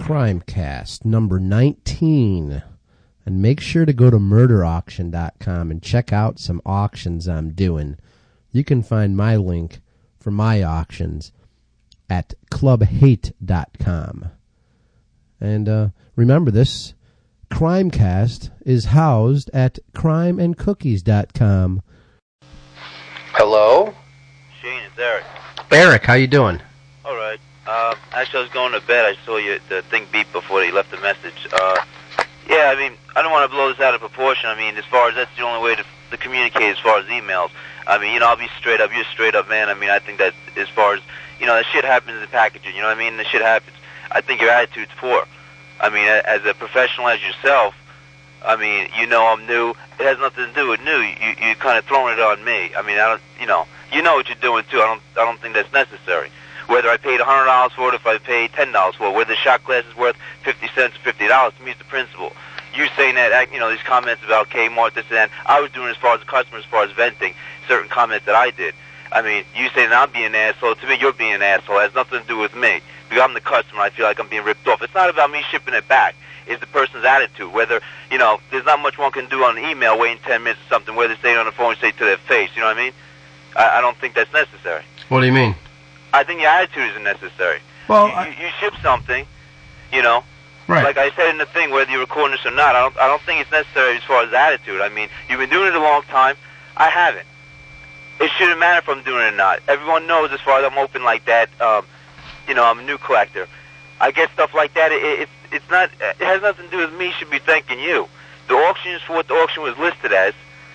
Crimecast number 19. And make sure to go to murderauction.com and check out some auctions I'm doing. You can find my link for my auctions at clubhate.com. And remember, this Crimecast is housed at crimeandcookies.com. Hello? Shane, it's Eric. Eric, how you doing? All right. Actually, I was going to bed. I saw the thing beep before you left the message. Yeah, I mean, I don't want to blow this out of proportion. I mean, as far as that's the only way to communicate as far as emails. I mean, I'll be straight up. You're a straight up man. I mean, I think that as far as, that shit happens in packaging. You know what I mean? The shit happens. I think your attitude's poor. I mean, as a professional as yourself, I mean, I'm new. It has nothing to do with new. You kind of throwing it on me. I mean, I don't, you know what you're doing too. I don't think that's necessary. Whether I paid $100 for it, if I paid $10 for it, whether the shot glass is worth 50 cents or $50, to me it's the principle. You saying that, these comments about Kmart, this and that, I was doing as far as the customer, as far as venting certain comments that I did. I mean, you saying I'm being an asshole, to me you're being an asshole. It has nothing to do with me. Because I'm the customer, I feel like I'm being ripped off. It's not about me shipping it back. It's the person's attitude. Whether, there's not much one can do on an email waiting 10 minutes or something, whether they say it on the phone and say it to their face, you know what I mean? I don't think that's necessary. What do you mean? I think your attitude isn't necessary. Well, you ship something, Right. Like I said in the thing, whether you're recording this or not, I don't think it's necessary as far as attitude. I mean, you've been doing it a long time. I haven't. It shouldn't matter if I'm doing it or not. Everyone knows as far as I'm open like that, I'm a new collector. I get stuff like that. It's not. It has nothing to do with me. Should be thanking you. The auction is for what the auction was listed as.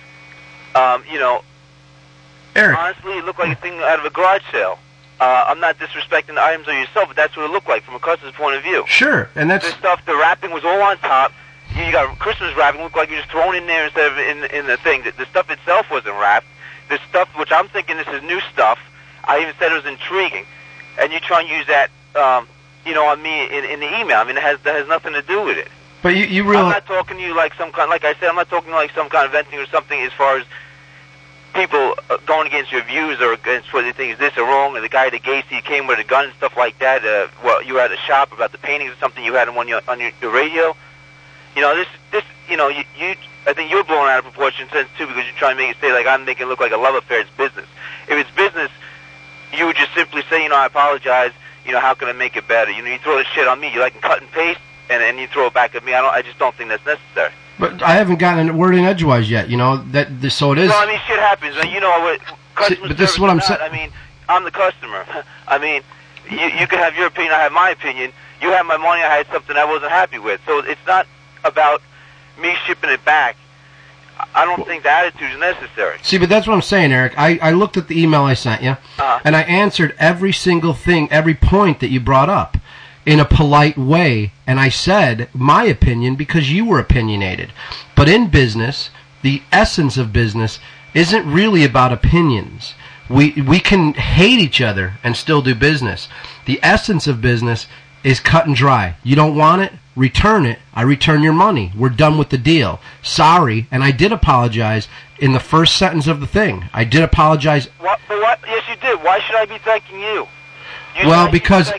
Eric. Honestly, it looked like a thing out of a garage sale. I'm not disrespecting the items or yourself, but that's what it looked like from a customer's point of view. Sure, and that's... This stuff, the wrapping was all on top. You got Christmas wrapping, looked like you just thrown in there instead of in the thing. The stuff itself wasn't wrapped. The stuff, which I'm thinking this is new stuff, I even said it was intriguing. And you try and use that, on me in the email. I mean, that has nothing to do with it. But you really... I'm not talking to you like some kind, like I said, I'm not talking like some kind of venting or something as far as people going against your views or against what they think is this or wrong, or the guy that Gacy came with a gun and stuff like that. You were at a shop about the paintings or something you had on your radio. I think you're blowing out of proportion sense too, because you're trying to make it say like I'm making it look like a love affair. It's business. If it's business, you would just simply say, I apologize. How can I make it better? You throw this shit on me. You like cut and paste, and you throw it back at me. I just don't think that's necessary. But I haven't gotten a word in edgewise yet, so it is... No, I mean, shit happens. What customer but this is what I'm saying. I mean, I'm the customer. I mean, you can have your opinion, I have my opinion. You had my money, I had something I wasn't happy with. So it's not about me shipping it back. I don't think the attitude is necessary. See, but that's what I'm saying, Eric. I looked at the email I sent you, and I answered every single thing, every point that you brought up, in a polite way, and I said my opinion because you were opinionated. But in business, the essence of business isn't really about opinions. We can hate each other and still do business. The essence of business is cut and dry. You don't want it? Return it. I return your money. We're done with the deal. Sorry, and I did apologize in the first sentence of the thing. I did apologize. What? Yes, you did. Why should I be thanking you? Because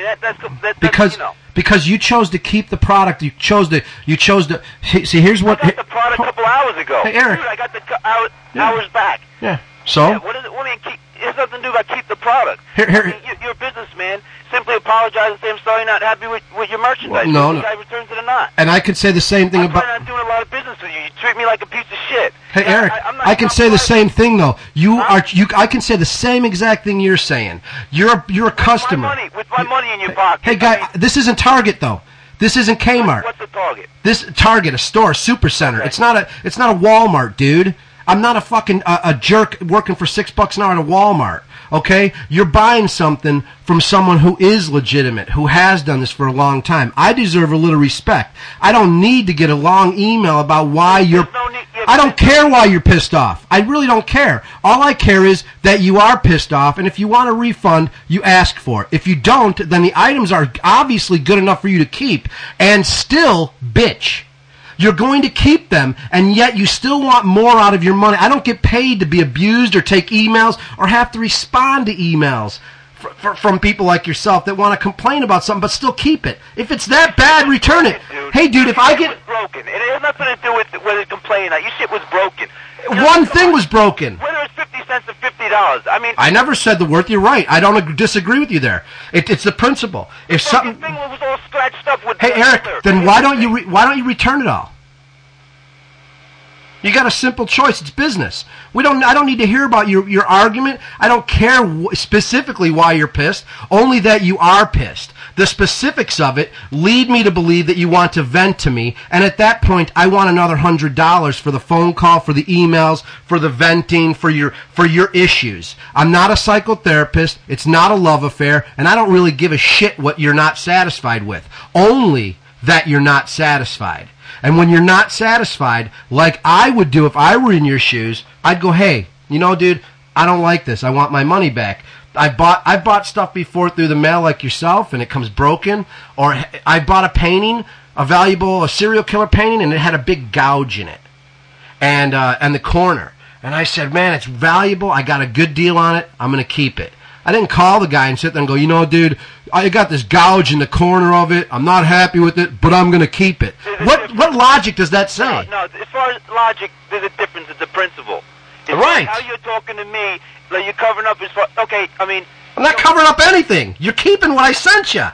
you chose to keep the product. You chose to. See, here's what. I got the product a couple hours ago. Hey, Eric. Dude, I got the hours back. Yeah. So. Yeah, what do you keep? It has nothing to do about keep the product. Here. You're a businessman. Simply apologize and say I'm sorry, not happy with your merchandise. Well, no. I returns it or not. And I could say the same thing about. I'm doing a lot of business with you. You treat me like a piece of shit. Hey, Eric, I can say the same thing though. I can say the same exact thing you're saying. You're a customer. With my money in your pocket. Hey, guy, this isn't Target though. This isn't Kmart. What's a Target? This Target, a store, super center. Okay. It's not a Walmart, dude. I'm not a fucking a jerk working for $6 an hour at a Walmart. Okay? You're buying something from someone who is legitimate, who has done this for a long time. I deserve a little respect. I don't need to get a long email about why you're... I don't care why you're pissed off. I really don't care. All I care is that you are pissed off, and if you want a refund, you ask for it. If you don't, then the items are obviously good enough for you to keep, and still, bitch. You're going to keep them, and yet you still want more out of your money. I don't get paid to be abused or take emails or have to respond to emails. from people like yourself that want to complain about something but still keep it. If it's that bad, return it. Hey, dude, if I get... It was broken. It has nothing to do with whether complaining. Your shit was broken. One thing was broken. Whether it's 50 cents or $50. I mean... I never said the worth. You're right. I don't disagree with you there. It's the principle. If something... The thing was all scratched up with... Hey, Eric, then why don't you return it all? You got a simple choice. It's business. I don't need to hear about your argument. I don't care specifically why you're pissed, only that you are pissed. The specifics of it lead me to believe that you want to vent to me, and at that point, I want another $100 for the phone call, for the emails, for the venting, for your issues. I'm not a psychotherapist. It's not a love affair, and I don't really give a shit what you're not satisfied with. Only that you're not satisfied. And when you're not satisfied, like I would do if I were in your shoes, I'd go, hey, you know, dude, I don't like this. I want my money back. I bought stuff before through the mail like yourself, and it comes broken. Or I bought a painting, a serial killer painting, and it had a big gouge in it, and the corner. And I said, man, it's valuable. I got a good deal on it. I'm going to keep it. I didn't call the guy and sit there and go, you know, dude, I got this gouge in the corner of it. I'm not happy with it, but I'm going to keep it. What logic does that say? No, as far as logic, there's a difference. It's a principle. It's right. Like how you're talking to me, like you're covering up as far... Okay, I mean... I'm not covering up anything. You're keeping what I sent you.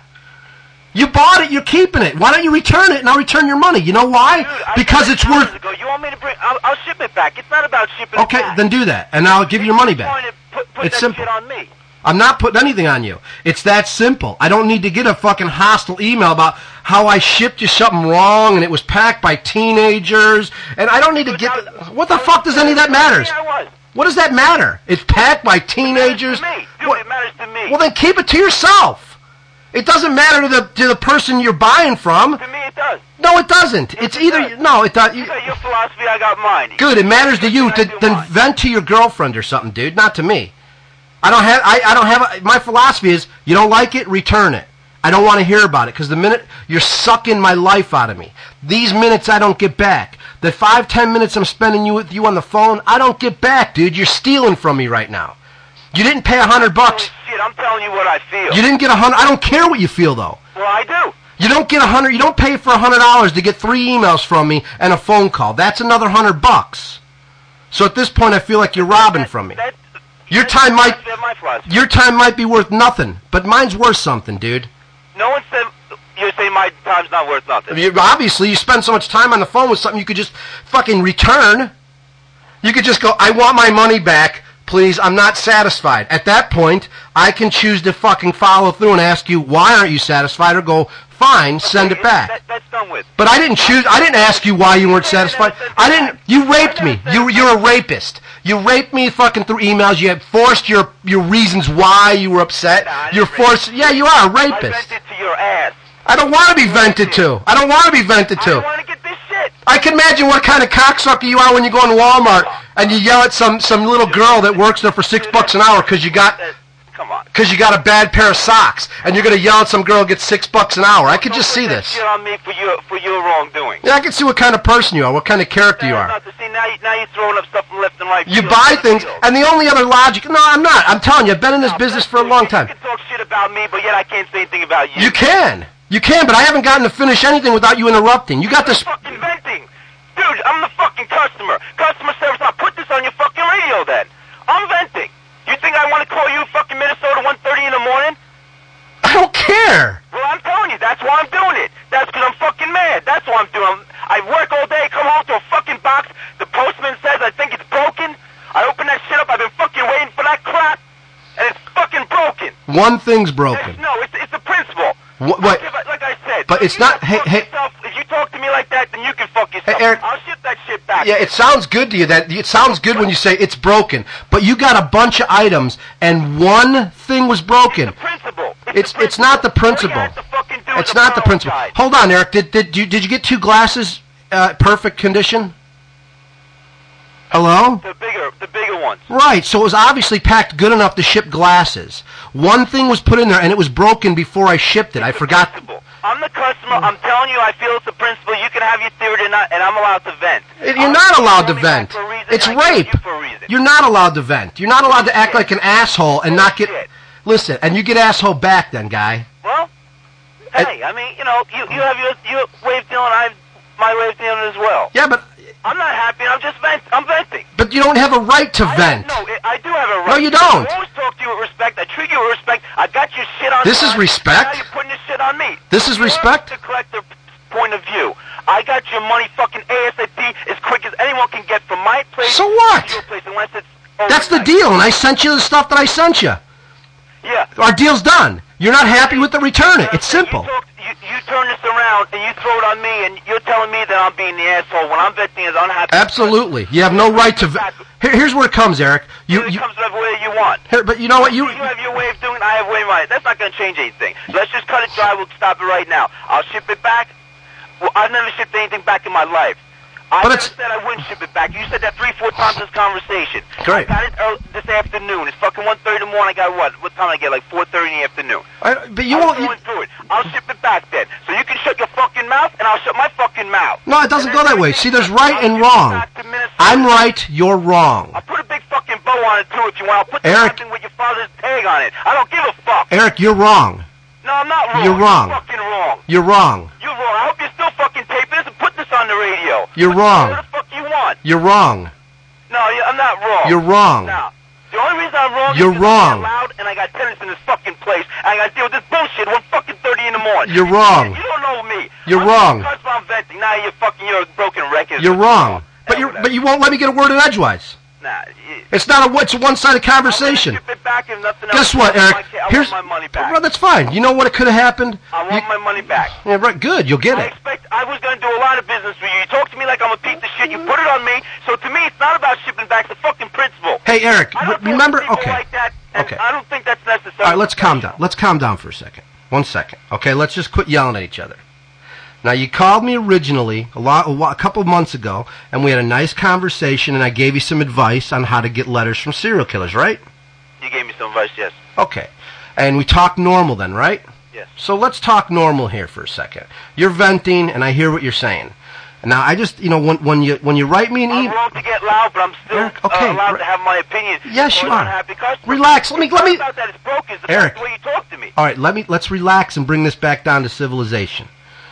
You bought it, you're keeping it. Why don't you return it and I'll return your money? You know why? Dude, because it's worth... You want me to bring... I'll ship it back. It's not about shipping it back. Okay, then do that, and I'll give you your money back. Put it's that simple. Shit on me. I'm not putting anything on you. It's that simple. I don't need to get a fucking hostile email about how I shipped you something wrong and it was packed by teenagers. And I don't need to get... What the fuck does any of that matter? What does that matter? It's packed by teenagers. It matters to me. Dude, it matters to me. Well, then keep it to yourself. It doesn't matter to the person you're buying from. To me, it does. No, it doesn't. Yes, it's either... does. No, it does. You got your philosophy, I got mine. Good, it matters to you. Then vent to your girlfriend or something, dude. Not to me. I don't have my philosophy is you don't like it, return it. I don't want to hear about it because the minute you're sucking my life out of me, these minutes I don't get back. The 5-10 minutes I'm spending with you on the phone, I don't get back, dude. You're stealing from me right now. You didn't pay $100. Shit, I'm telling you what I feel. You didn't get $100. I don't care what you feel though. Well, I do. You don't get $100. You don't pay for $100 to get 3 emails from me and a phone call. That's another $100. So at this point, I feel like you're robbing from me. Your time might be worth nothing, but mine's worth something, dude. No one said you're saying my time's not worth nothing. Obviously, you spend so much time on the phone with something you could just fucking return. You could just go, I want my money back, please, I'm not satisfied. At that point, I can choose to fucking follow through and ask you, why aren't you satisfied, or go, fine, send it back. That's done with. But I didn't ask you why you weren't satisfied. You raped me. You're a rapist. You raped me fucking through emails. You had forced your reasons why you were upset. Yeah, you are a rapist. I vented to your ass. I don't want to be vented to. I don't want to be vented to. I want to get this shit. I can imagine what kind of cocksucker you are when you go in Walmart and you yell at some little girl that works there for $6 an hour because you got... Come on. Because you got a bad pair of socks, and you're going to yell at some girl who gets $6 an hour. I could just see this. Shit on me for your wrongdoing. Yeah, I can see what kind of person you are, what kind of character you are. See, now you're throwing up stuff from left and right. You buy things, and the only other logic... No, I'm not. I'm telling you, I've been in this business for a long time. You can talk shit about me, but yet I can't say anything about you. You can, but I haven't gotten to finish anything without you interrupting. You got this... fucking venting. Dude, I'm the fucking customer. Customer service, I'll put this on your fucking radio then. I'm venting. You think I want to call you fucking Minnesota 1:30 in the morning? I don't care. Well, I'm telling you, that's why I'm doing it. That's because I'm fucking mad. That's why I'm doing it. I work all day, come home to a fucking box. The postman says I think it's broken. I open that shit up. I've been fucking waiting for that crap, and it's fucking broken. One thing's broken. No, it's a principle. What? Like I said. But it's not... Hey. If you talk to me like that, then you can fuck yourself. Hey, Eric, I'll ship that shit back. Yeah, it sounds good to you. It sounds good when you say it's broken. But you got a bunch of items, and one thing was broken. It's the principle. It's not the principle. It's not the principle. Hold on, Eric. Did you get 2 glasses perfect condition? Hello? The bigger ones. Right, so it was obviously packed good enough to ship glasses. One thing was put in there, and it was broken before I shipped it. I forgot. I'm the customer. I'm telling you, I feel it's a principle. You can have your theory or not, and I'm allowed to vent. You're not allowed to vent. It's rape. You're not allowed to vent. You're not allowed to act like an asshole and not get... Listen, and you get asshole back then, guy. Well, hey, I mean, you know, you have your way of dealing, I have my way of dealing as well. Yeah, but I'm not happy. I'm just venting. But you don't have a right to vent. I do have a right. No, you don't. I always talk to you with respect. I treat you with respect. I got your shit on. This is respect. Now you're putting this shit on me. This is respect. The collector point of view. I got your money fucking ASAP as quick as anyone can get from my place. So what? To your place, unless it's That's the deal, and I sent you the stuff that I sent you. Yeah. Our deal's done. You're not happy with the return it. It's simple. You turn this around and you throw it on me, and you're telling me that I'm being the asshole when I'm venting as unhappy. Absolutely. You have no right to. Here's where it comes, Eric. It comes whatever way you want. But you know what? You have your way of doing it. I have a way of mine. That's not going to change anything. Let's just cut it dry. We'll stop it right now. I'll ship it back. Well, I've never shipped anything back in my life. I never said I wouldn't ship it back. You said that 3-4 times in this conversation. Great. I got it this afternoon. It's fucking 1:30 in the morning. I got what? What time did I get? Like 4:30 in the afternoon. But you won't. I'm going through it. I'll ship it back then. So you can shut your fucking mouth, and I'll shut my fucking mouth. No, it doesn't go that way. See, there's right and wrong. I'm right. You're wrong. I'll put a big fucking bow on it too if you want. I'll put something with your father's tag on it. I don't give a fuck. Eric, you're wrong. No, I'm not wrong. You're wrong. You're fucking wrong. You're wrong. You're wrong. I hope you're still fucking taping this and put this on the radio. You're wrong. What the fuck you want? You're wrong. No, I'm not wrong. You're wrong. No. The only reason I'm wrong You're is wrong. I'm loud and I got tenants in this fucking place and I got to deal with this bullshit 1:30 in the morning. You're wrong. You don't know me. You're wrong. I'm venting. Now you're a broken record. You're wrong. But you won't let me get a word in edgewise. Nah. It's a one-sided conversation. I'm ship it back if nothing Guess else. what, Eric? I want my money back. Well, that's fine. You know what could have happened? I want my money back. Yeah, right. Good. You'll get it. I was going to do a lot of business with you. You talk to me like I'm a piece of shit. You put it on me. So to me, it's not about shipping back. It's a fucking principle. Hey, Eric, remember? Okay. Like that, okay. I don't think that's necessary. All right, let's calm down. Let's calm down for a second. 1 second. Okay, let's just quit yelling at each other. Now, you called me originally a couple of months ago, and we had a nice conversation, and I gave you some advice on how to get letters from serial killers, right? You gave me some advice, yes. Okay. And we talked normal then, right? Yes. So let's talk normal here for a second. You're venting, and I hear what you're saying. Now, I just, when you write me an email... I'm wrong to get loud, but I'm still allowed to have my opinion. Yes, you are. Relax. Let me... About that it's broken. Eric. The way you talk to me. All right, let's relax and bring this back down to civilization.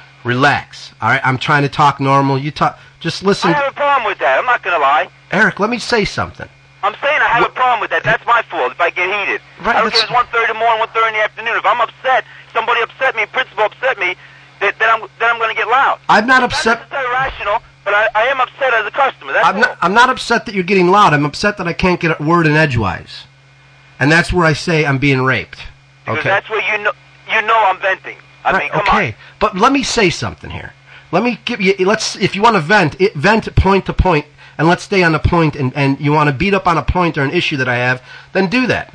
Relax. All right, I'm trying to talk normal. You talk. Just listen. I have a problem with that. I'm not going to lie. Eric, let me say something. I'm saying I have a problem with that. That's my fault if I get heated. Right, I don't care if it's 1:30 in the morning, 1:30 in the afternoon. If I'm upset, somebody upset me, principal upset me, then I'm going to get loud. I'm not upset. It's not irrational, but I am upset as a customer. That's I'm not upset that you're getting loud. I'm upset that I can't get a word in edgewise, and that's where I say I'm being raped. Because okay. That's where you know I'm venting. I mean, come on. But let me say something here. Let me give you. If you want to vent point to point, and let's stay on the point. And you want to beat up on a point or an issue that I have, then do that.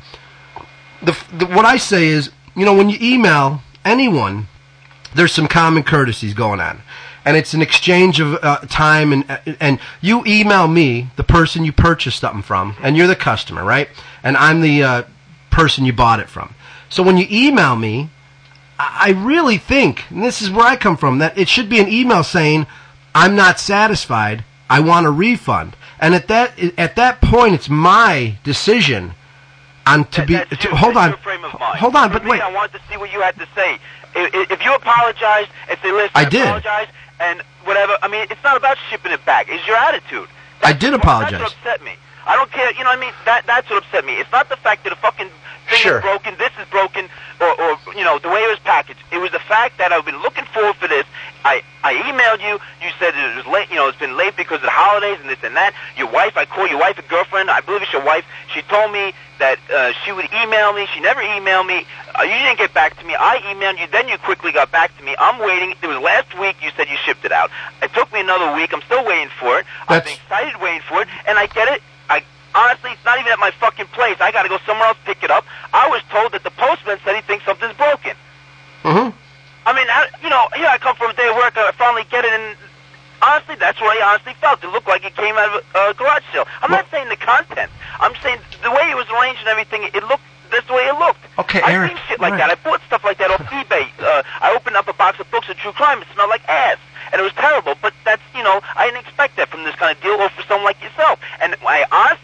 What I say is, when you email anyone, there's some common courtesies going on, and it's an exchange of time. And you email me, the person you purchased something from, and you're the customer, right? And I'm the person you bought it from. So when you email me, I really think, and this is where I come from, that it should be an email saying, I'm not satisfied, I want a refund. And at that point, it's my decision hold on, but wait. I wanted to see what you had to say. If you apologize and say, listen, I did. Apologize, and whatever, I mean, it's not about shipping it back. It's your attitude. I did apologize. That's what upset me. I don't care, you know what I mean? That's what upset me. It's not the fact that the fucking thing is broken, this is broken, or the way it was packaged. It was the fact that I've been looking forward for this. I emailed you. You said it was late. It's been late because of the holidays and this and that. Your wife, I call your wife a girlfriend. I believe it's your wife. She told me that she would email me. She never emailed me. You didn't get back to me. I emailed you. Then you quickly got back to me. I'm waiting. It was last week. You said you shipped it out. It took me another week. I'm still waiting for it. I've been excited waiting for it, and I get it. Honestly, it's not even at my fucking place. I got to go somewhere else to pick it up. I was told that the postman said he thinks something's broken. Mm-hmm. I mean, here I come from a day of work. I finally get it, and honestly, that's what I honestly felt. It looked like it came out of a garage sale. I'm not saying the content. I'm saying the way it was arranged and everything, it looked, that's the way it looked. Okay, I've seen shit like that. I bought stuff like that off eBay. I opened up a box of books of true crime. It smelled like ass. And it was terrible, but that's, I didn't expect that from this kind of deal or for someone like yourself. And I honestly,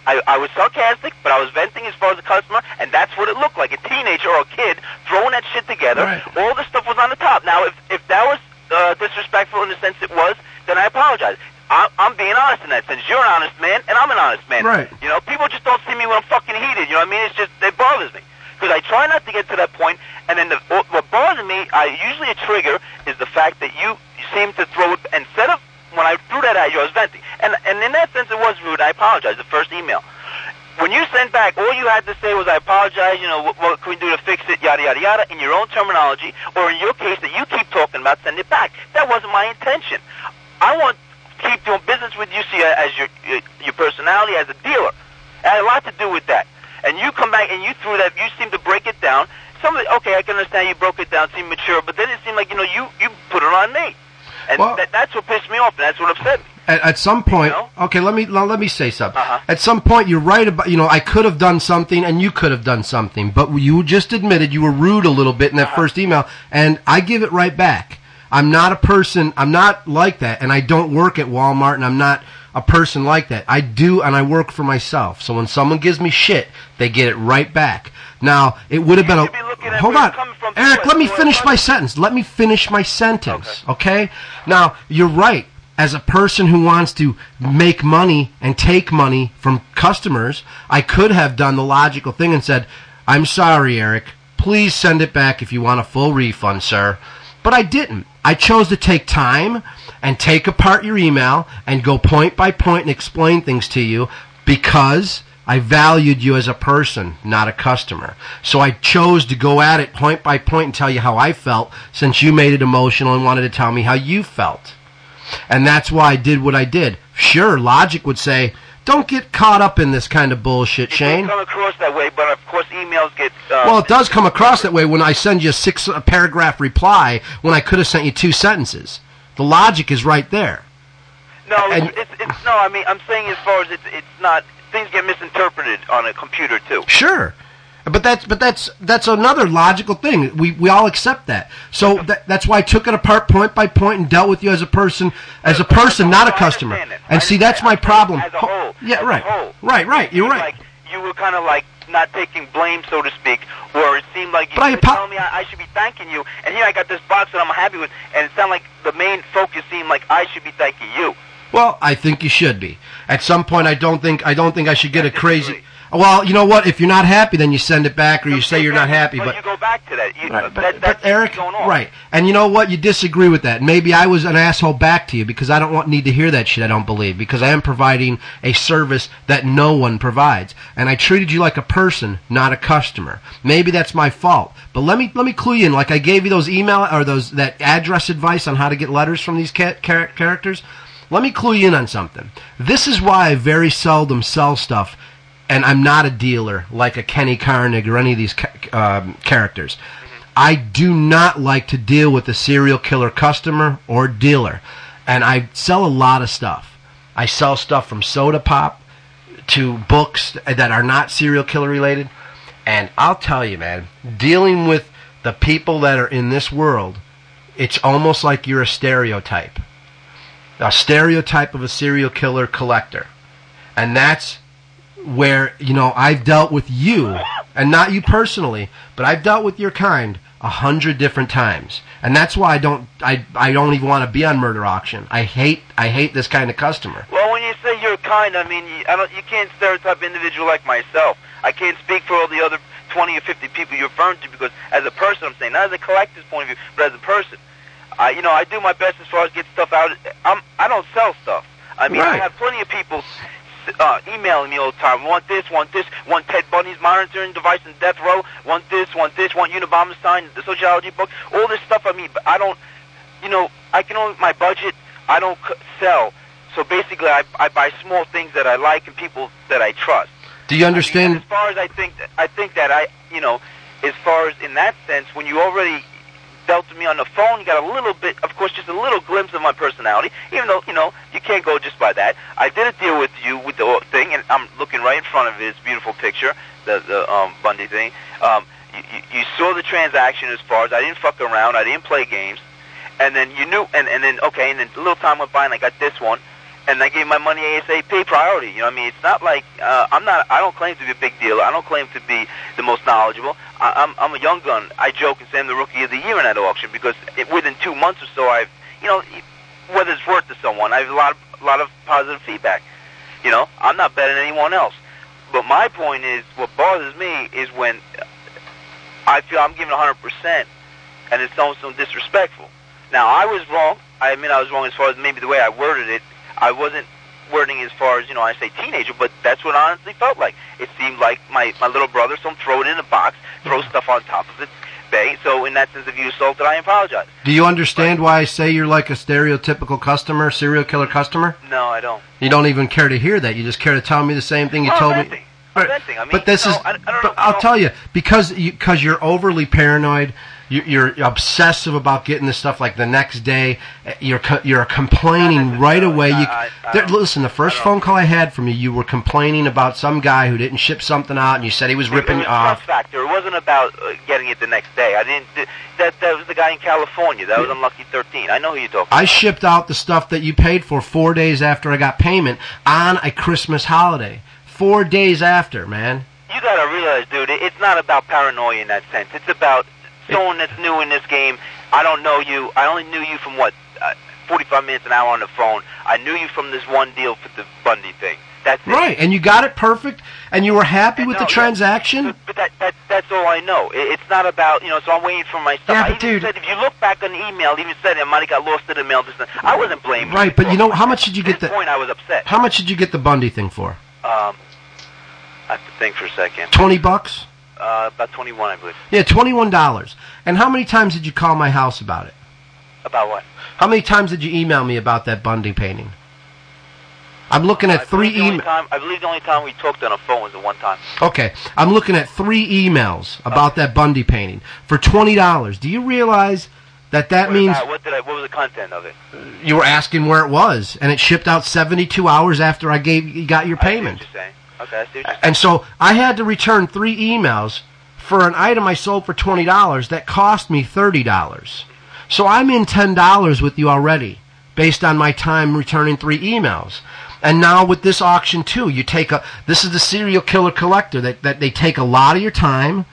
I was sarcastic, but I was venting as far as the customer, and that's what it looked like, a teenager or a kid throwing that shit together. Right. All the stuff was on the top. Now, if that was disrespectful in the sense it was, then I apologize. I'm being honest in that sense. You're an honest man, and I'm an honest man. Right. You know, people just don't see me when I'm fucking heated. You know what I mean? It's just, it bothers me. Because I try not to get to that point, and then what bothers me, usually a trigger, is the fact that you seem to throw it, instead of, when I threw that at you, I was venting. And in that sense, it was rude. I apologize, the first email. When you sent back, all you had to say was, I apologize, you know, what can we do to fix it, yada, yada, yada, in your own terminology, or in your case that you keep talking about, send it back. That wasn't my intention. I want to keep doing business with you, see, as your personality as a dealer. It had a lot to do with that. And you come back and you threw that, you seem to break it down. Okay, I can understand you broke it down, seemed mature, but then it seemed like, you know, you put it on me. And well, that's what pissed me off, and that's what upset me. At some point, you know? Okay, let me say something. At some point, you're right about, you know, I could have done something, and you could have done something, but you just admitted you were rude a little bit in that first email, and I give it right back. I'm not a person, I'm not like that, and I don't work at Walmart, and I'm not a person like that. I do, and I work for myself. So when someone gives me shit, they get it right back. Now, it would have been a... Hold on. Eric, let me finish my sentence. Let me finish my sentence, okay? Now, you're right. As a person who wants to make money and take money from customers, I could have done the logical thing and said, I'm sorry, Eric. Please send it back if you want a full refund, sir. But I didn't. I chose to take time and take apart your email and go point by point and explain things to you because I valued you as a person, not a customer. So I chose to go at it point by point and tell you how I felt since you made it emotional and wanted to tell me how you felt. And that's why I did what I did. Sure, logic would say, don't get caught up in this kind of bullshit, Shane. It doesn't come across that way, but of course emails get... well, it does come across that way when I send you a 6-paragraph reply when I could have sent you 2 sentences. The logic is right there. No, I mean, I'm saying as far as it's not... Things get misinterpreted on a computer, too. Sure. But that's another logical thing. We all accept that. So that's why I took it apart point by point and dealt with you as a person, not a customer. And see, that's my problem. As a whole. Yeah, right. Right. You're right. Like, you were kind of like not taking blame, so to speak, where it seemed like you were telling me I should be thanking you, and here I got this box that I'm happy with, and it sounded like the main focus seemed like I should be thanking you. Well, I think you should be. At some point, I don't think I should get a crazy... Well, you know what? If you're not happy, then you send it back, or you say you're not happy. But you go back to that. Right, but Eric, right? And you know what? You disagree with that. Maybe I was an asshole back to you because I don't need to hear that shit. I don't believe because I am providing a service that no one provides, and I treated you like a person, not a customer. Maybe that's my fault. But let me clue you in. Like I gave you those email or that address advice on how to get letters from these characters. Let me clue you in on something. This is why I very seldom sell stuff. And I'm not a dealer like a Kenny Carnig or any of these characters. I do not like to deal with a serial killer customer or dealer. And I sell a lot of stuff. I sell stuff from soda pop to books that are not serial killer related. And I'll tell you, man, dealing with the people that are in this world, it's almost like you're a stereotype. A stereotype of a serial killer collector. And that's where, you know, I've dealt with you, and not you personally, but I've dealt with your kind 100 different times, and that's why I don't even want to be on Murder Auction. I hate this kind of customer. Well, when you say you're kind, I mean, you can't stereotype an individual like myself. I can't speak for all the other 20 or 50 people you're referring to, because as a person, I'm saying, not as a collector's point of view, but as a person, I do my best as far as get stuff out. I don't sell stuff. I mean, right. I have plenty of people emailing me all the time. Want this, want Ted Bundy's monitoring device in death row, want this, want Unabomber sign, the sociology book, all this stuff. I mean, but I don't, I can only, my budget, I don't sell. So basically, I buy small things that I like and people that I trust. Do you understand? I mean, as far as I think that as far as in that sense, when you already dealt with me on the phone, you got a little bit, of course, just a little glimpse of my personality, even though, you can't go just by that. I did a deal with you with the thing, and I'm looking right in front of his beautiful picture, the Bundy thing. You saw the transaction as far as I didn't fuck around, I didn't play games, and then you knew, and then a little time went by, and I got this one, and I gave my money ASAP priority. You know what I mean? It's not like I don't claim to be a big deal. I don't claim to be the most knowledgeable. I'm a young gun. I joke and say I'm the rookie of the year in that auction because within 2 months or so, I've, you know, whether it's worth to someone, I have a lot of positive feedback. You know, I'm not better than anyone else. But my point is, what bothers me is when I feel I'm giving 100% and it's almost so disrespectful. Now, I was wrong. I admit I was wrong as far as maybe the way I worded it. I wasn't wording as far as, you know, I say teenager, but that's what it honestly felt like. It seemed like my little brother, so throw it in a box, throw stuff on top of it, bay. So in that sense, if you assaulted, I apologize. Do you understand why I say you're like a stereotypical customer, serial killer customer? No, I don't. You don't even care to hear that. You just care to tell me the same thing you told me. I'm venting. I mean, but this is. But I'll tell you, because you're overly paranoid. You're obsessive about getting this stuff like the next day. You're complaining right away. Listen, the first phone call I had from you, you were complaining about some guy who didn't ship something out, and you said he was ripping you off. Trust factor. It wasn't about getting it the next day. I didn't. That was the guy in California. That was Unlucky 13. I know who you're talking about. I shipped out the stuff that you paid for 4 days after I got payment on a Christmas holiday. 4 days after, man. You gotta realize, dude, it's not about paranoia in that sense. It's about someone that's new in this game. I don't know you. I only knew you from 45 minutes, an hour on the phone. I knew you from this one deal for the Bundy thing. That's it. Right, and you got it perfect, and you were happy with the transaction? But that's all I know. It's not about, you know, so I'm waiting for my stuff. Yeah, but dude, said, if you look back on the email, it even said it might have got lost in the mail. I wasn't blaming Right, but you know, how much did you get the... At this point, I was upset. How much did you get the Bundy thing for? I have to think for a second. $20? About 21, I believe. Yeah, $21. And how many times did you call my house about it? About what? How many times did you email me about that Bundy painting? I'm looking at 3 emails. I believe the only time we talked on the phone was the one time. Okay, I'm looking at 3 emails about that Bundy painting for $20. Do you realize that means... What was the content of it? You were asking where it was, and it shipped out 72 hours after you got your payment. I see what you're saying. Okay, I see what you're saying. And so I had to return 3 emails for an item I sold for $20 that cost me $30. So I'm in $10 with you already, based on my time returning 3 emails. And now with this auction too, this is the serial killer collector that they take a lot of your time,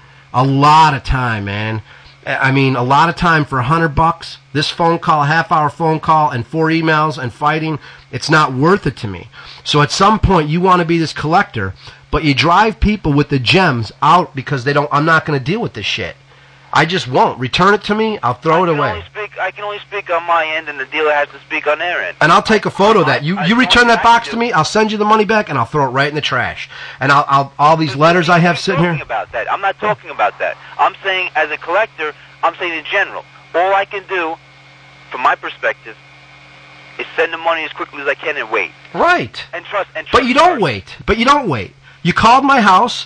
man. I mean, a lot of time for $100. This phone call, half-hour phone call, and 4 emails and fighting, it's not worth it to me. So at some point, you want to be this collector, but you drive people with the gems out because I'm not going to deal with this shit. I just won't. Return it to me, I'll throw it away. I can only speak on my end, and the dealer has to speak on their end. And I'll take a photo of that. You return that box to me, I'll send you the money back, and I'll throw it right in the trash. And I'll all these letters I have sitting here. I'm not talking about that. I'm saying as a collector, I'm saying in general. All I can do, from my perspective, is send the money as quickly as I can and wait. Right. And trust. But you don't wait. You called my house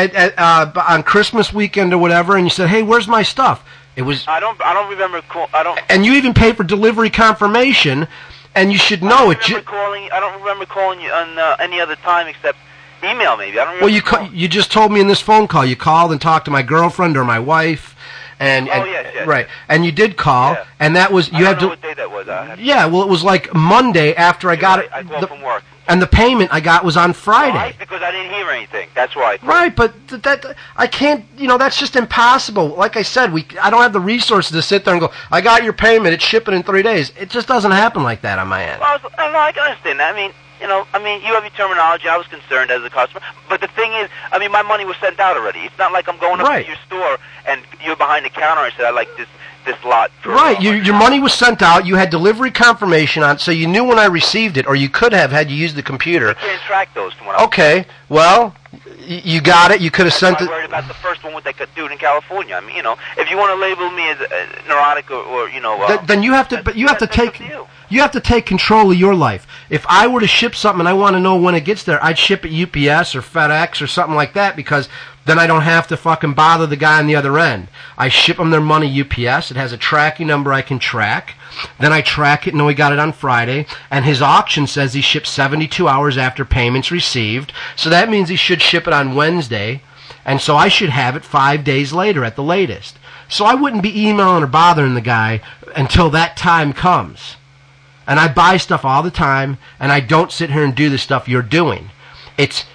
on Christmas weekend or whatever, and you said, "Hey, where's my stuff?" It was. I don't remember. And you even paid for delivery confirmation, and you should know it. I don't remember calling you on any other time except email, maybe. I don't remember. Well, you just told me in this phone call you called and talked to my girlfriend or my wife. Yes. Right, and you did call, and that was you I had don't know to. What day that was. Yeah, well, it was like Monday after I got it. I called from work. And the payment I got was on Friday. Right, because I didn't hear anything. That's why I called. Right, but that I can't. You know, that's just impossible. Like I said, I don't have the resources to sit there and go, "I got your payment. It's shipping in 3 days." It just doesn't happen like that on my end. Well, I can understand that. I mean, you have your terminology. I was concerned as a customer, but the thing is, my money was sent out already. It's not like I'm going up to your store and you're behind the counter and said, "I like this lot." Right, your money was sent out. You had delivery confirmation on, so you knew when I received it, or you could have had you used the computer. You can't track those from what Okay, well, you got it. You could have sent it. I'm worried about the first one with that dude in California. I mean, if you want to label me as neurotic or then you have to. But you have to take. You have to take control of your life. If I were to ship something and I want to know when it gets there, I'd ship it UPS or FedEx or something like that, because then I don't have to fucking bother the guy on the other end. I ship them their money UPS. It has a tracking number I can track. Then I track it and know he got it on Friday. And his auction says he shipped 72 hours after payments received. So that means he should ship it on Wednesday. And so I should have it 5 days later at the latest. So I wouldn't be emailing or bothering the guy until that time comes. and I buy stuff all the time, and I don't sit here and do the stuff you're doing. It's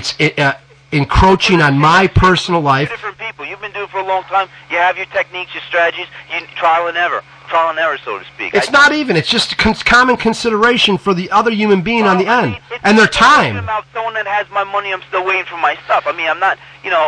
encroaching on my personal life. Different people. You've been doing it for a long time. You have your techniques, your strategies. You trial and error, so to speak. It's not even. It's just common consideration for the other human being on the end, and their time. About someone that has my money, I'm still waiting for my stuff. I mean, I'm not,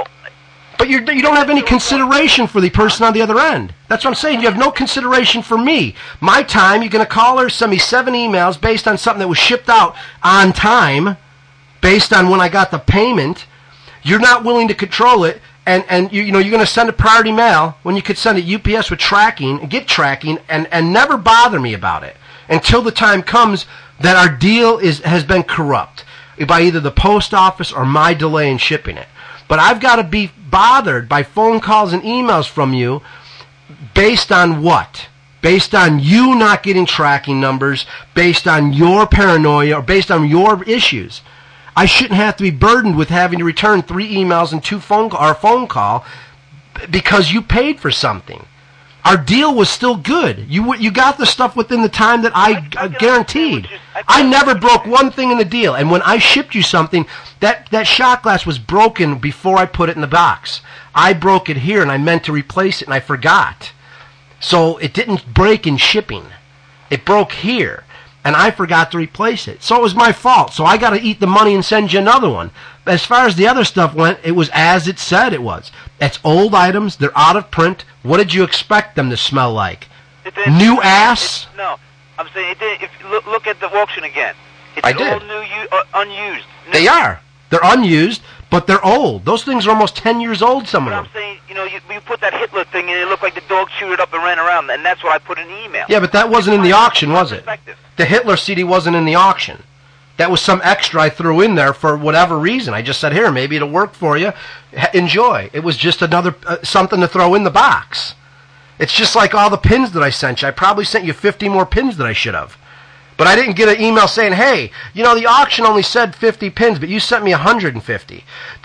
But you don't have any consideration for the person on the other end. That's what I'm saying. You have no consideration for me. My time, you're going to call her, send me 7 emails based on something that was shipped out on time, based on when I got the payment. You're not willing to control it, and you're going to send a priority mail when you could send it UPS with tracking, and get tracking, and never bother me about it until the time comes that our deal has been corrupt by either the post office or my delay in shipping it. But I've got to be bothered by phone calls and emails from you based on what? Based on you not getting tracking numbers, based on your paranoia, or based on your issues. I shouldn't have to be burdened with having to return 3 emails and 2 phone call because you paid for something. Our deal was still good. You got the stuff within the time that I guaranteed. I never broke one thing in the deal. And when I shipped you something, that shot glass was broken before I put it in the box. I broke it here, and I meant to replace it, and I forgot. So it didn't break in shipping. It broke here, and I forgot to replace it. So it was my fault. So I got to eat the money and send you another one. As far as the other stuff went, it was as it said it was. It's old items. They're out of print. What did you expect them to smell like? New ass? No, I'm saying it did. If you look at the auction again, it's I did. all new, unused. They are. They're unused, but they're old. Those things are almost 10 years old, some of But them. I'm saying, you put that Hitler thing in, it looked like the dog chewed it up and ran around, and that's what I put in the email. Yeah, but that wasn't in the auction, was it? The Hitler CD wasn't in the auction. That was some extra I threw in there for whatever reason. I just said, here, maybe it'll work for you. Enjoy. It was just another something to throw in the box. It's just like all the pins that I sent you. I probably sent you 50 more pins than I should have. But I didn't get an email saying, hey, the auction only said 50 pins, but you sent me 150.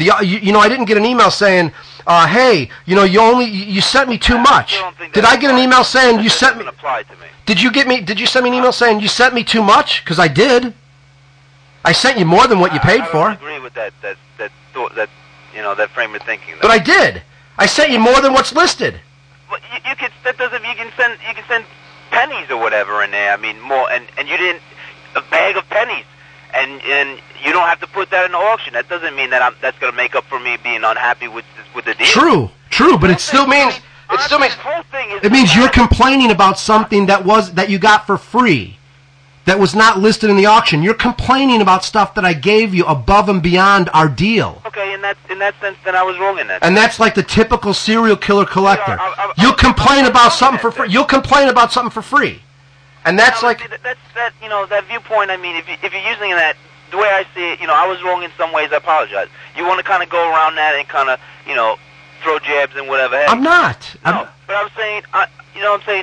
I didn't get an email saying, hey, you sent me too much. Did I get an email saying you sent me? Did you send me an email saying you sent me too much? Because I did. I sent you more than what you paid for. I don't agree with that thought, that frame of thinking. But I did. I sent you more than what's listed. Well, you could. That doesn't. You can send pennies or whatever in there. I mean, more, and you didn't a bag of pennies, and you don't have to put that in the auction. That doesn't mean that that's going to make up for me being unhappy with the deal. True, but it still means it means you're complaining about something that you got for free. That was not listed in the auction. You're complaining about stuff that I gave you above and beyond our deal. Okay, in that sense, then I was wrong in that. And that's like the typical serial killer collector. You'll complain about something for free. You'll complain about something for free, and that's like that viewpoint. I mean, if you're using that the way I see it, I was wrong in some ways. I apologize. You want to kind of go around that and kind of throw jabs and whatever. Hey, I'm not. No, but I'm saying, I'm saying.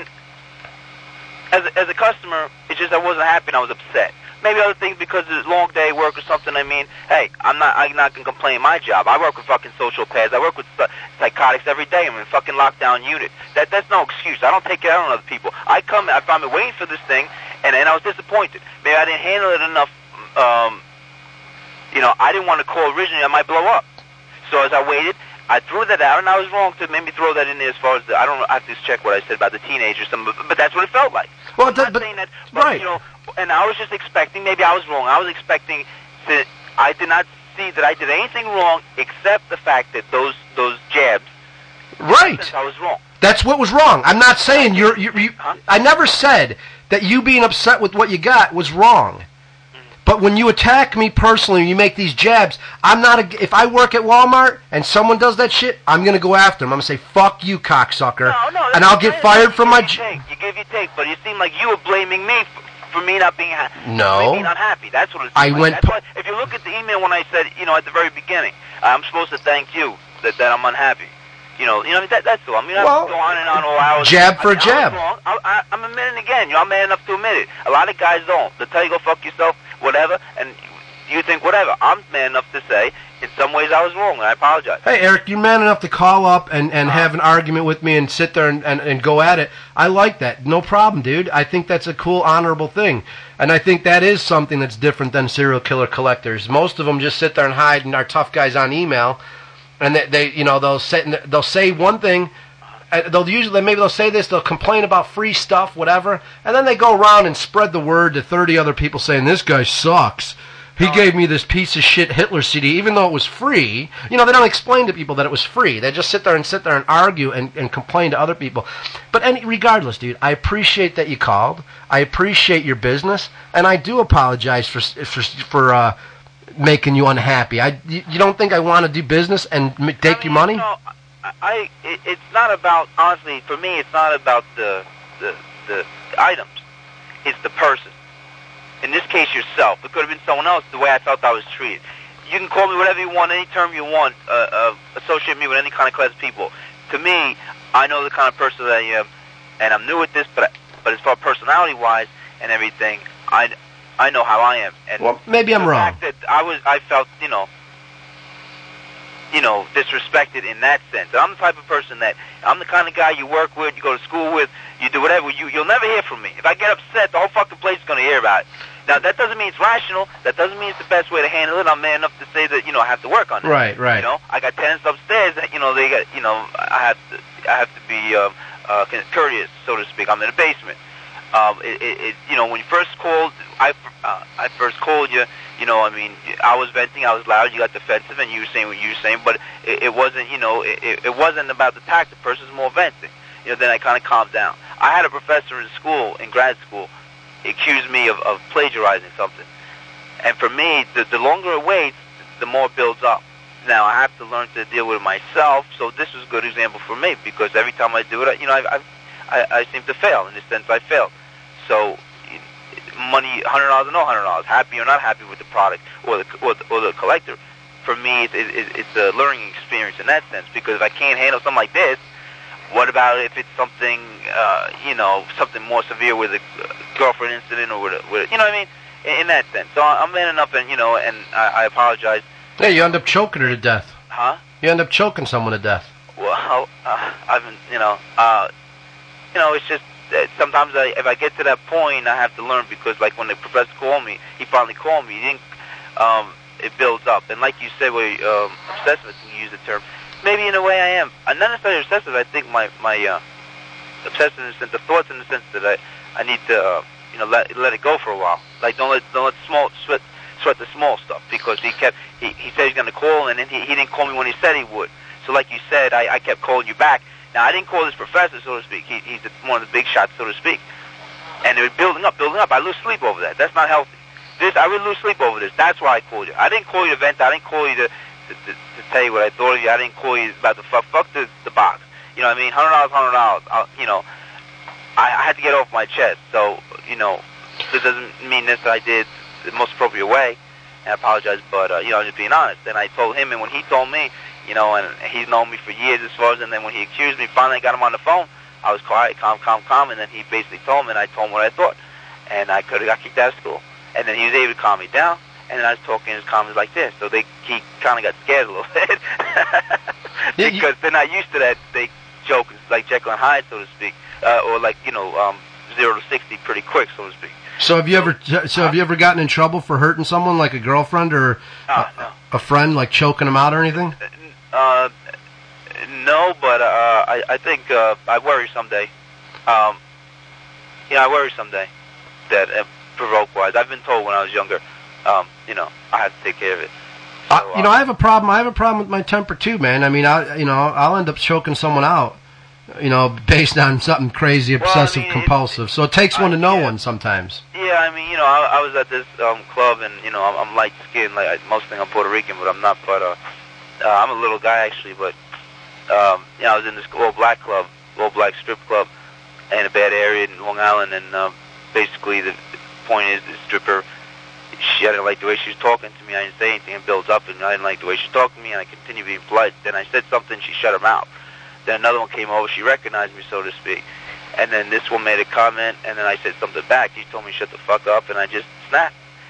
As a customer, it's just I wasn't happy and I was upset. Maybe other things because it's a long day work or something. I mean, hey, I'm not going to complain my job. I work with fucking sociopaths. I work with psychotics every day. I'm in a fucking lockdown unit. That's no excuse. I don't take it out on other people. I found me waiting for this thing, and I was disappointed. Maybe I didn't handle it enough. I didn't want to call originally. I might blow up. So as I waited, I threw that out, and I was wrong to maybe throw that in there as far as I have to check what I said about the teenager or something, but that's what it felt like. Well, right. And I was just expecting, maybe I was wrong. I was expecting that I did not see that I did anything wrong except the fact that those jabs. Right. I was wrong. That's what was wrong. I'm not saying you. I never said that you being upset with what you got was wrong. But when you attack me personally, you make these jabs, I'm not if I work at Walmart and someone does that shit, I'm going to go after them. I'm going to say, fuck you, cocksucker. No, and I'll get fired from my job. You give your take, but it seemed like you were blaming me for me not being happy. No. Being unhappy. That's what it seemed like. That's why, if you look at the email when I said, at the very beginning, I'm supposed to thank you that I'm unhappy. That's all. I mean, I go on and on all hours. Jab for a jab. I'm admitting again. I'm man enough to admit it. A lot of guys don't. They'll tell you go fuck yourself, whatever, and you think whatever. I'm man enough to say, in some ways I was wrong, and I apologize. Hey, Eric, you're man enough to call up and have an argument with me and sit there and go at it. I like that. No problem, dude. I think that's a cool, honorable thing. And I think that is something that's different than serial killer collectors. Most of them just sit there and hide and are tough guys on email. And they'll say one thing. They'll say this, they'll complain about free stuff, whatever, and then they go around and spread the word to 30 other people saying, this guy sucks. He gave me this piece of shit Hitler CD, even though it was free. They don't explain to people that it was free. They just sit there and argue and complain to other people. But regardless, dude, I appreciate that you called. I appreciate your business, and I do apologize for making you unhappy. You don't think I want to do business and take your money? It's not about, honestly, for me, it's not about the items. It's the person. In this case, yourself. It could have been someone else, the way I felt I was treated. You can call me whatever you want, any term you want, associate me with any kind of class of people. To me, I know the kind of person that I am, and I'm new at this, but as far as personality-wise and everything, I know how I am. And well, maybe I'm wrong. The fact that I felt, disrespected in that sense. And I'm the type of person that, I'm the kind of guy you work with, you go to school with, you do whatever, you'll never hear from me. If I get upset, the whole fucking place is going to hear about it. Now, that doesn't mean it's rational. That doesn't mean it's the best way to handle it. I'm man enough to say that, I have to work on it. Right. I got tenants upstairs that, they got, I have to be courteous, so to speak. I'm in the basement. When you first called, I first called you, I was venting, I was loud, you got defensive, and you were saying what you were saying, but it wasn't, it wasn't about the attack, the person's more venting. Then I kind of calmed down. I had a professor in grad school, accused me of plagiarizing something. And for me, the longer it waits, the more it builds up. Now, I have to learn to deal with it myself, so this is a good example for me, because every time I do it, I seem to fail. In this sense, I failed. So, money, $100 or no $100, happy or not happy with the product or the collector, for me, it's a learning experience in that sense, because if I can't handle something like this, what about if it's something, something more severe with a girlfriend incident or with you know what I mean? In that sense. So I'm man enough, and and I apologize. Yeah, you end up choking her to death. Huh? You end up choking someone to death. Well, I've been, it's just sometimes if I get to that point, I have to learn, because like when the professor called me, he finally called me. He didn't. It builds up, and like you said, obsessive, you use the term. Maybe in a way I am. I'm not necessarily obsessive. I think my obsessiveness and the thoughts in the sense that I need to let it go for a while. Like don't let sweat the small stuff, because he said he's going to call, and then he didn't call me when he said he would. So like you said, I kept calling you back. Now I didn't call this professor, so to speak. He's one of the big shots, so to speak. And it was building up. I lose sleep over that. That's not healthy. I really lose sleep over this. That's why I called you. I didn't call you to vent. I didn't call you to tell you what I thought of you. I didn't call you about the fuck the box. You know what I mean? $100. I had to get off my chest. So, this doesn't mean this I did the most appropriate way. And I apologize, but, I'm just being honest. And I told him, and when he told me, and he's known me for years as far as, and then when he accused me, finally I got him on the phone, I was quiet, calm, and then he basically told me, and I told him what I thought. And I could have got kicked out of school. And then he was able to calm me down. And then I was talking in his comments like this, so he kind of got scared a little bit, because they're not used to that. They joke, it's like Jekyll and Hyde, so to speak, or like 0 to 60 pretty quick, so to speak. So have you ever gotten in trouble for hurting someone, like a girlfriend or a friend, like choking them out or anything? No, but I think I worry someday. I worry someday that provoke-wise. I've been told when I was younger. I have to take care of it. So, I have a problem. I have a problem with my temper too, man. I mean, I'll end up choking someone out, based on something crazy, obsessive, compulsive. So it takes one to know one sometimes. Yeah, I mean, I was at this club, and I'm light skinned, like mostly I'm Puerto Rican, but I'm not. But I'm a little guy actually. But I was in this all black strip club in a bad area in Long Island, and basically the point is, the stripper, I didn't like the way she was talking to me. I didn't say anything. It builds up, and I didn't like the way she talked to me, and I continued being polite. Then I said something, she shut her mouth. Then another one came over, she recognized me, so to speak. And then this one made a comment, and then I said something back. She told me shut the fuck up, and I just snapped.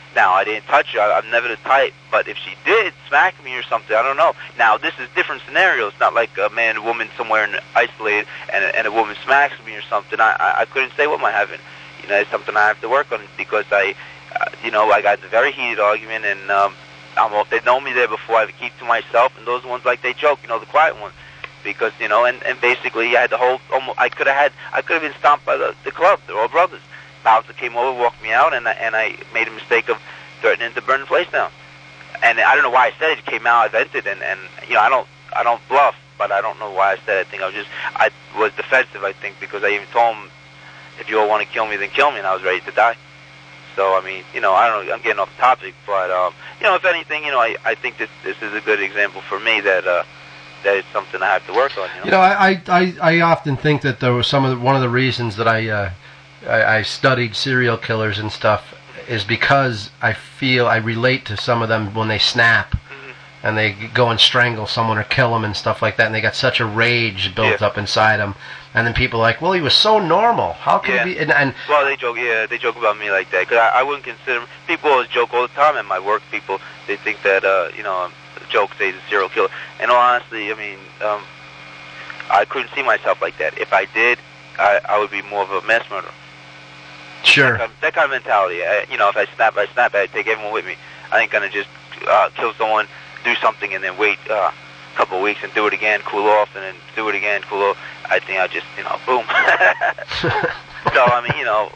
Now, I didn't touch her. I'm never the type. But if she did smack me or something, I don't know. Now, this is different scenarios. It's not like a man and a woman somewhere isolated and a woman smacks me or something. I couldn't say what am I having. You know, it's something I have to work on because I got in a very heated argument and they know me there before. I keep to myself, and those ones like they joke, you know, the quiet ones. Because, you know, and basically I had the whole, I could have been stomped by the club. They're all brothers. Bouncer came over, walked me out, and I made a mistake of threatening to burn the place down. And I don't know why I said it. It came out, I vented, and you know, I don't bluff, but I don't know why I said it. I think I was defensive, I think, because I even told him, if you all want to kill me, then kill me, and I was ready to die. So, I mean, you know, I don't know, I'm getting off the topic, but, you know, if anything, you know, I think this is a good example for me that it's something I have to work on, you know? I often think that there was one of the reasons that I studied serial killers and stuff is because I feel I relate to some of them when they snap and they go and strangle someone or kill them and stuff like that, and they got such a rage built up inside them, and then people are like, well, he was so normal. How can he be? And well, they joke about me like that because I wouldn't consider them. People always joke all the time at my work. People, they think that you know, joke say he's a serial killer. And honestly, I mean, I couldn't see myself like that. If I did, I would be more of a mass murderer. Sure. That kind of mentality. You know, if I snap, I take everyone with me. I ain't gonna just kill someone, do something, and then wait a couple of weeks and do it again, cool off, and then do it again, cool off. I think I just, you know, boom. So I mean, you know,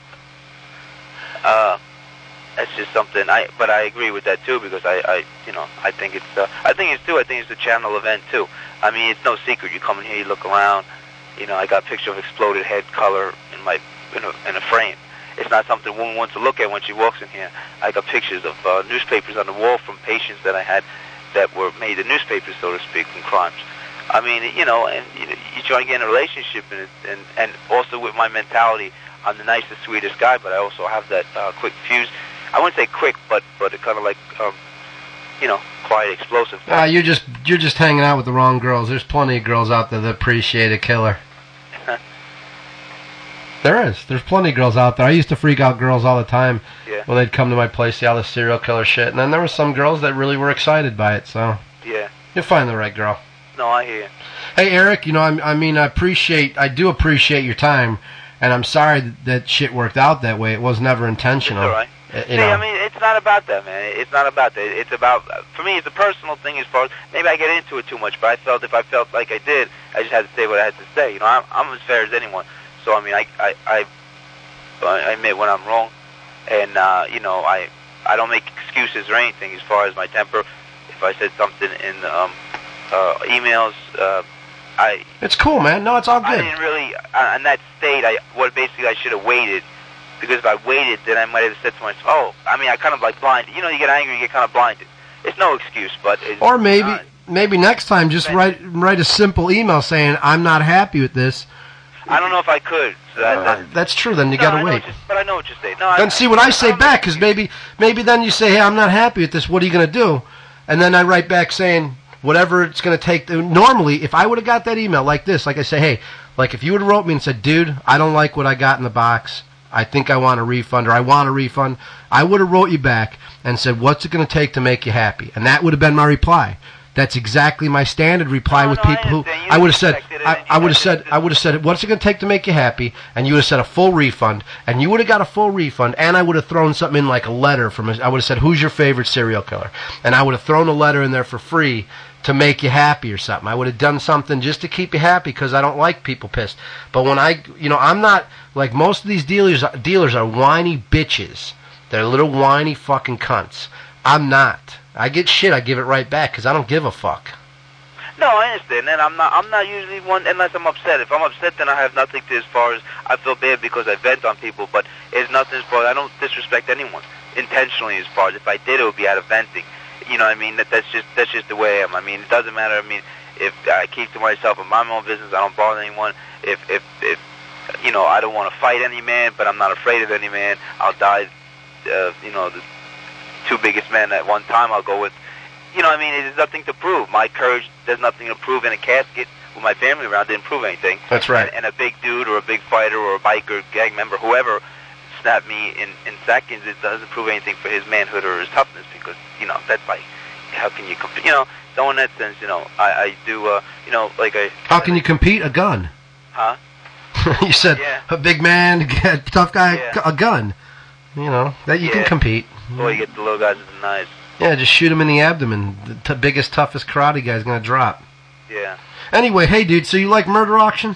that's just something. But I agree with that too because you know, I think it's a channel event too. I mean, it's no secret. You come in here, you look around. You know, I got a picture of exploded head color in a frame. It's not something a woman wants to look at when she walks in here. I got pictures of newspapers on the wall from patients that I had that were made in newspapers, so to speak, from crimes. I mean, you know, and you try to get in a relationship, and also with my mentality, I'm the nicest, sweetest guy, but I also have that quick fuse. I wouldn't say quick, but it kind of like, you know, quiet, explosive. You're just hanging out with the wrong girls. There's plenty of girls out there that appreciate a killer. There's plenty of girls out there. I used to freak out girls all the time when they'd come to my place, see all the serial killer shit. And then there were some girls that really were excited by it, so you'll find the right girl. No, I hear you. Hey, Eric, you know, I do appreciate your time, and I'm sorry that shit worked out that way. It was never intentional. It's all right. I mean, it's not about that, man. It's not about that. It's about, for me, it's a personal thing as far as, maybe I get into it too much, but if I felt like I did, I just had to say what I had to say. You know, I'm as fair as anyone. So, I mean, I admit when I'm wrong, and, you know, I don't make excuses or anything as far as my temper. If I said something in emails, It's cool, man. No, it's all good. I didn't really, in that state, I should have waited, because if I waited, then I might have said to myself, oh, I mean, I kind of like blinded. You know, you get angry, you get kind of blinded. It's no excuse, but it's... Or maybe next time, just write a simple email saying, I'm not happy with this. I don't know if I could. So that's true. Then you gotta wait. But I know what you're saying. Then see what I say back, because maybe then you say, hey, I'm not happy with this. What are you gonna do? And then I write back saying whatever it's gonna take. Normally, if I would have got that email like this, like I say, hey, like if you would have wrote me and said, dude, I don't like what I got in the box. I think I want a refund, or I want a refund. I would have wrote you back and said, what's it gonna take to make you happy? And that would have been my reply. That's exactly my standard reply with people who I would have said, what's it going to take to make you happy? And you would have said a full refund, and you would have got a full refund, and I would have thrown something in like a letter I would have said, who's your favorite serial killer? And I would have thrown a letter in there for free to make you happy or something. I would have done something just to keep you happy because I don't like people pissed. But when I'm not, like most of these dealers are whiny bitches. They're little whiny fucking cunts. I'm not. I get shit, I give it right back because I don't give a fuck. No, I understand, and I'm not usually one unless I'm upset. If I'm upset, then I have nothing to as far as I feel bad because I vent on people, but it's nothing as far as I don't disrespect anyone intentionally as far as if I did, it would be out of venting. You know what I mean? That's just the way I am. I mean, it doesn't matter. I mean, if I keep to myself and mind my own business, I don't bother anyone. If you know, I don't want to fight any man, but I'm not afraid of any man. I'll die, you know, the two biggest men at one time. I'll go with, you know what I mean, there's nothing to prove. My courage, there's nothing to prove in a casket with my family around, didn't prove anything. That's right. And a big dude or a big fighter or a biker, gang member, whoever, snap me in seconds, it doesn't prove anything for his manhood or his toughness, because, you know, that's like, how can you compete? You know, so in that sense, you know, I do, you know, like I... How can you compete? A gun. Huh? You said a big man, tough guy, a gun. You know, that you can compete. Or you get the little guys with the knives. Yeah, just shoot him in the abdomen. The biggest, toughest karate guy's going to drop. Yeah. Anyway, hey, dude, so you like Murder Auction?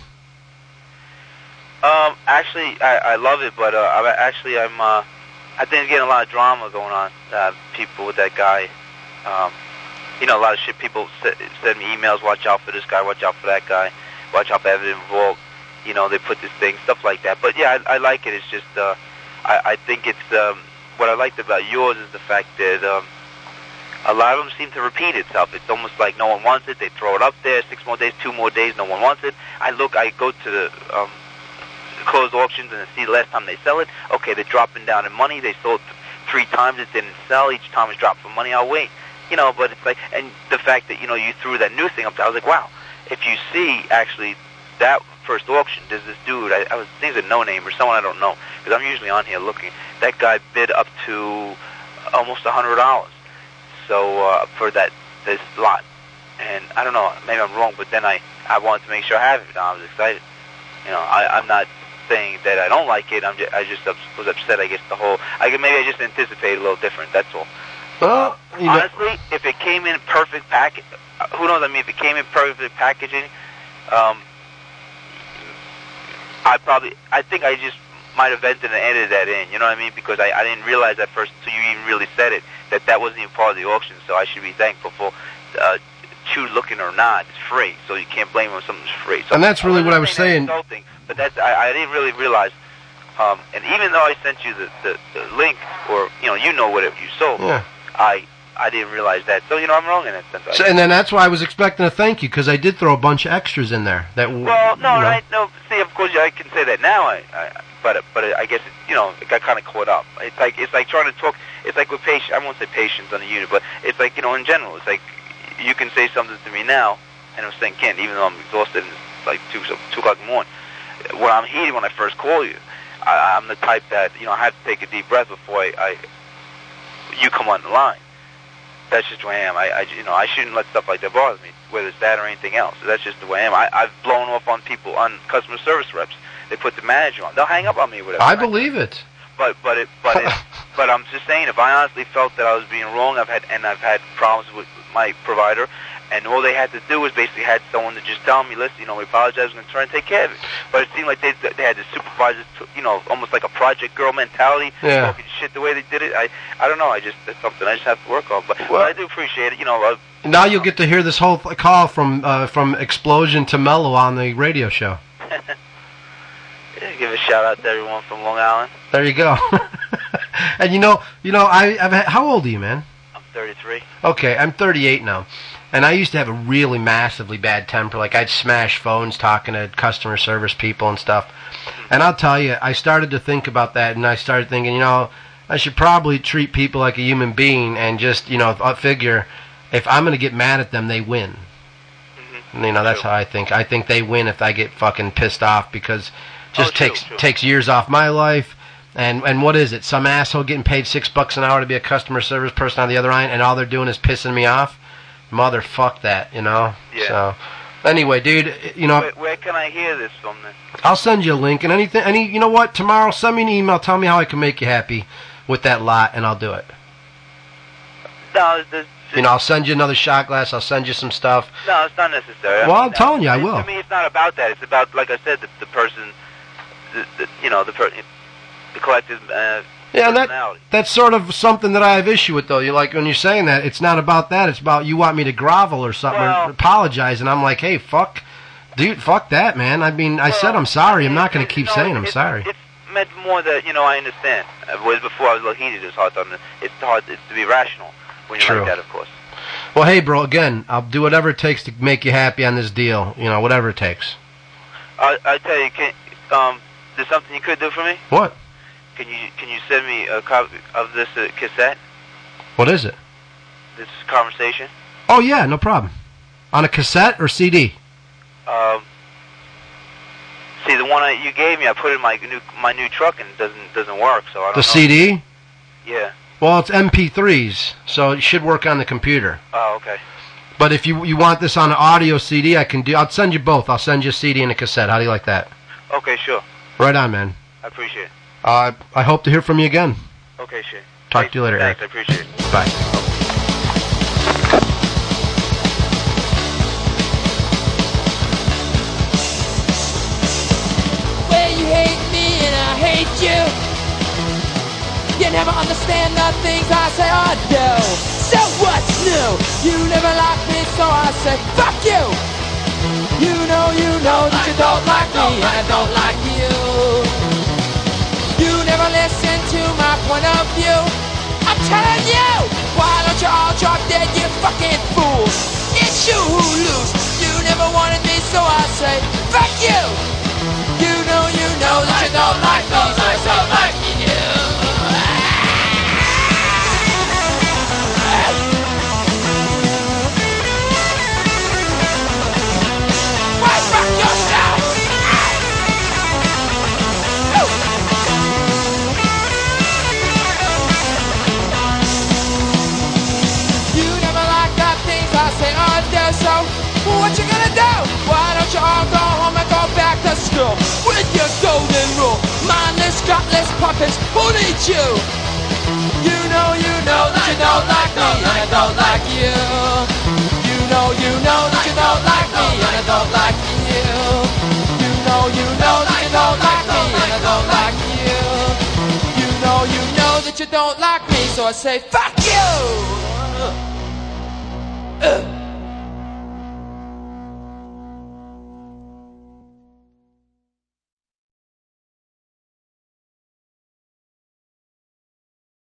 Actually, I love it, but I think it's getting a lot of drama going on. People with that guy. You know, a lot of shit. People send me emails, watch out for this guy, watch out for that guy, watch out for evidence involved. You know, they put this thing, stuff like that. But yeah, I like it. It's just, I think it's, what I liked about yours is the fact that a lot of them seem to repeat itself. It's almost like no one wants it. They throw it up there, 6 more days, 2 more days, no one wants it. I go to the closed auctions and see the last time they sell it. Okay, they're dropping down in money. They sold 3 times, it didn't sell. Each time it's dropped for money, I'll wait. You know, but it's like, and the fact that, you know, you threw that new thing up there, I was like, wow. If you see, actually, that first auction, there's this dude, I think it's a no-name or someone I don't know, because I'm usually on here looking. That guy bid up to almost $100. So, for this lot. And I don't know, maybe I'm wrong, but then I wanted to make sure I have it. I was excited. You know, I'm not saying that I don't like it. I just was upset. I guess maybe I just anticipated a little different. That's all. Well, honestly, if it came in perfect package, who knows? I mean, if it came in perfect packaging, I think I just might have vented and edited that in. You know what I mean? Because I didn't realize at first until you even really said it that wasn't even part of the auction. So I should be thankful for. True looking or not, it's free, so you can't blame them if something's free. So and that's really what I was saying. But I didn't really realize. And even though I sent you the link, or you know what you sold, I didn't realize that. So I'm wrong in that sense. And then that's why I was expecting a thank you, because I did throw a bunch of extras in there. No. See, of course I can say that now. But I guess it got kind of caught up. It's like trying to talk. It's like with patience. I won't say patience on the unit, but it's like in general. It's like you can say something to me now, and it'll sink in, even though I'm exhausted and it's like 2 o'clock in the morning. What I'm heating when I first call you, I'm the type that I have to take a deep breath before you come on the line. That's just the way I am. I shouldn't let stuff like that bother me, whether it's that or anything else. So that's just the way I am. I've blown off on people, on customer service reps. They put the manager on. They'll hang up on me or whatever. I believe it. But I'm just saying, if I honestly felt that I was being wrong, I've had problems with my provider, and all they had to do was basically had someone to just tell me, listen, we apologize, we're going to try and take care of it. But it seemed like they had the supervisors, almost like a project girl mentality, talking shit the way they did it. I don't know. That's something I just have to work on. But I do appreciate it. Now you'll get to hear this whole call from Explosion to Mellow on the radio show. Give a shout out to everyone from Long Island. There you go. And I've had, how old are you, man? I'm 33. Okay, I'm 38 now. And I used to have a really massively bad temper. Like, I'd smash phones talking to customer service people and stuff. And I'll tell you, I started to think about that, and I started thinking, I should probably treat people like a human being and just, figure if I'm going to get mad at them, they win. Mm-hmm. That's how I think. I think they win if I get fucking pissed off, because takes years off my life. And what is it? Some asshole getting paid $6 an hour to be a customer service person on the other end, and all they're doing is pissing me off? Motherfuck that, Yeah. So, anyway, dude, Where can I hear this from then? I'll send you a link, and you know what? Tomorrow, send me an email. Tell me how I can make you happy with that lot, and I'll do it. No, I'll send you another shot glass. I'll send you some stuff. No, it's not necessary. Well, I'm telling you, I will. To me, it's not about that. It's about, like I said, the person, the collective personality. That's sort of something that I have issue with, though. Like, when you're saying that, it's not about that. It's about you want me to grovel or something, or apologize, and I'm like, hey, fuck that, man. I mean, I said I'm sorry. I'm not going to keep saying I'm sorry. It's meant more that, I understand. Whereas before I was a little heated, it's hard to be rational when you're like that, of course. Well, hey, bro, again, I'll do whatever it takes to make you happy on this deal. Whatever it takes. I tell you, there's something you could do for me? What? Can you send me a copy of this cassette? What is it? This conversation? Oh, yeah, no problem. On a cassette or CD? See, the one you gave me, I put in my new truck and it doesn't work. So I don't know. The CD? Yeah. Well, it's MP3s, so it should work on the computer. Oh, okay. But if you want this on an audio CD, I'll send you both. I'll send you a CD and a cassette. How do you like that? Okay, sure. Right on, man. I appreciate it. I hope to hear from you again. Okay, sure. Talk to you later, Thanks, Eric. I appreciate it. Bye. Well, you hate me and I hate you. You never understand the things I say or do. So what's new? You never liked me, so I say fuck you. You know that you don't like me and I don't like you. You never listen to my point of view. I'm telling you, why don't you all drop dead, you fucking fools? It's you who lose. You never wanted me, so I say fuck you. You know that you don't like me, so I say fuck you. So, what you gonna do? Why don't you all go home and go back to school with your golden rule? Mindless, gutless puppets who need you. You know that you don't like me and I don't like you. You know that you don't like me and I don't like you. You know that you don't like me and I don't like you. You know that you don't like me, so I say fuck you.